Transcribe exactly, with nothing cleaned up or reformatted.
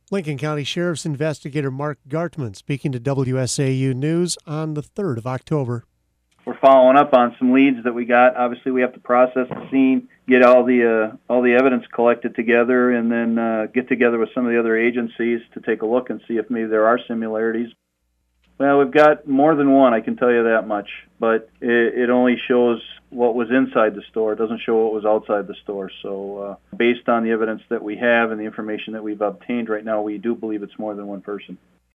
Lincoln County Sheriff's investigator Mark Gartman speaking to W S A U News on the third of October. We're following up on some leads that we got. Obviously, we have to process the scene, get all the uh, all the evidence collected together, and then uh, get together with some of the other agencies to take a look and see if maybe there are similarities. Well, we've got more than one, I can tell you that much, but it, it only shows what was inside the store. It doesn't show what was outside the store. So uh, based on the evidence that we have and the information that we've obtained right now, we do believe it's more than one person.